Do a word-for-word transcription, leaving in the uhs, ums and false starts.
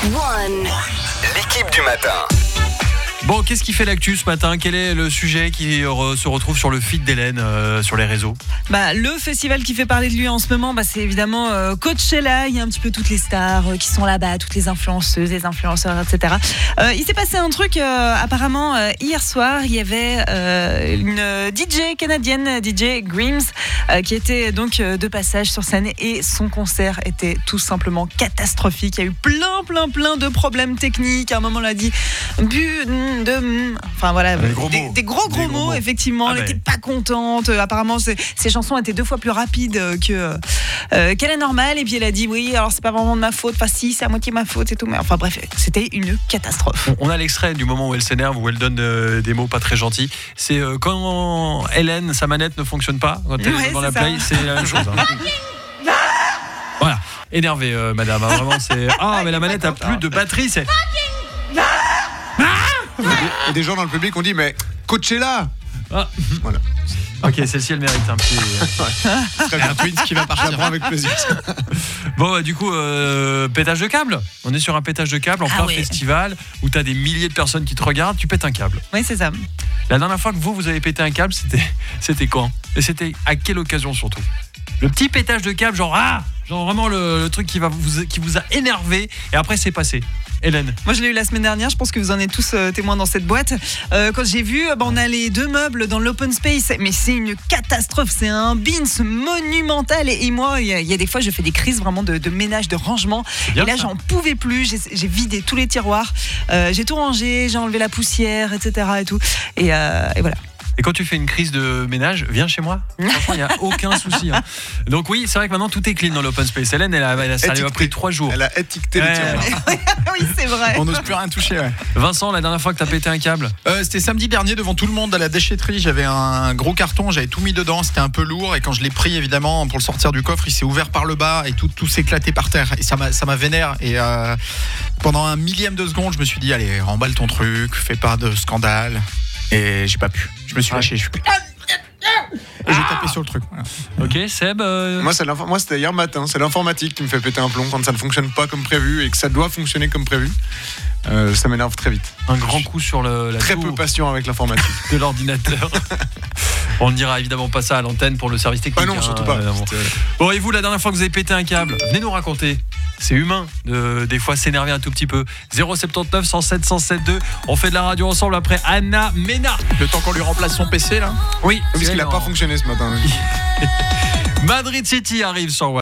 One. L'équipe du matin. Bon, qu'est-ce qui fait l'actu ce matin ? Quel est le sujet qui re- se retrouve sur le feed d'Hélène euh, sur les réseaux ? Bah, le festival qui fait parler de lui en ce moment, bah, c'est évidemment euh, Coachella. Il y a un petit peu toutes les stars euh, qui sont là-bas, toutes les influenceuses, les influenceurs, et cetera. Euh, il s'est passé un truc euh, apparemment euh, hier soir. Il y avait euh, une D J canadienne, D J Grimes, euh, qui était donc euh, de passage sur scène et son concert était tout simplement catastrophique. Il y a eu plein, plein, plein de problèmes techniques. À un moment, on l'a dit, bu de, enfin voilà, des gros des, mots, des gros, gros des gros mots, mots. effectivement. Ah elle ben. n'était pas contente. Euh, apparemment, c'est, ses chansons étaient deux fois plus rapides que euh, qu'elle est normale. Et puis elle a dit oui, alors c'est pas vraiment de ma faute. Enfin si, c'est à moitié ma faute et tout. Mais enfin bref, c'était une catastrophe. On a l'extrait du moment où elle s'énerve, où elle donne euh, des mots pas très gentils. C'est euh, quand Hélène, sa manette ne fonctionne pas, quand elle Ouais, est dans c'est la ça. play, c'est la même chose. Hein. Voilà, énervé, euh, madame. Hein, vraiment, c'est. Ah, mais la manette a plus de batterie, c'est. Et des gens dans le public ont dit mais Coachella. Ah. Voilà. Ok, celle-ci, elle mérite un petit. Très bien. Un tweet qui va partir. Je la prends avec plaisir. Bon, bah, du coup, euh, pétage de câble. On est sur un pétage de câble en Ah plein ouais. festival où t'as des milliers de personnes qui te regardent. Tu pètes un câble. Oui, c'est ça. La dernière fois que vous, vous avez pété un câble, c'était, c'était quand ? Et c'était à quelle occasion surtout ? Le petit pétage de câble, genre ah, genre vraiment le, le truc qui va vous, qui vous a énervé et après c'est passé. Hélène. Moi, je l'ai eu la semaine dernière. Je pense que vous en êtes tous euh, témoins dans cette boîte. Euh, quand j'ai vu, bah, on a les deux meubles dans l'open space. Mais c'est une catastrophe. C'est un bins monumental. Et, et moi, il y, y a des fois, je fais des crises vraiment de, de ménage, de rangement. bien Et là, ça. j'en pouvais plus. J'ai, j'ai vidé tous les tiroirs. Euh, j'ai tout rangé. J'ai enlevé la poussière, et cetera. Et tout. Et, euh, et voilà. Et quand tu fais une crise de ménage, viens chez moi. Franchement, il n'y a aucun souci. Hein. Donc oui, c'est vrai que maintenant tout est clean dans l'open space. Hélène, elle a, elle a, ça lui a Étiqueté. pris trois jours. Elle a étiqueté Ouais. les tiroirs. Oui, c'est vrai. On n'ose plus rien toucher. Ouais. Vincent, la dernière fois que t'as pété un câble. Euh, c'était samedi dernier devant tout le monde à la déchetterie. J'avais un gros carton, j'avais tout mis dedans, c'était un peu lourd. Et quand je l'ai pris, évidemment, pour le sortir du coffre, il s'est ouvert par le bas et tout, tout s'est éclaté par terre. Et ça m'a, ça m'a vénère. Et euh, pendant un millième de seconde, je me suis dit, allez, remballe ton truc, fais pas de scandale. Et j'ai pas pu. Je me suis lâché. Je suis... Et j'ai tapé sur le truc. Voilà. Ok, Seb. euh, Moi, c'est l'info- Moi, c'était hier matin. C'est l'informatique qui me fait péter un plomb quand ça ne fonctionne pas comme prévu et que ça doit fonctionner comme prévu. Euh, ça m'énerve très vite. Un grand coup sur le, la Très tour peu patient avec l'informatique. de l'ordinateur. On ne dira évidemment pas ça à l'antenne pour le service technique. Ah non, hein, surtout pas. évidemment. C'était- Bon, et vous, la dernière fois que vous avez pété un câble, venez nous raconter. C'est humain de des fois s'énerver un tout petit peu. zéro sept neuf cent sept cent sept deux. On fait de la radio ensemble après Anna Mena. Le temps qu'on lui remplace son P C, là. Oui, Parce qu'il n'a non. pas fonctionné ce matin. Madrid City arrive sur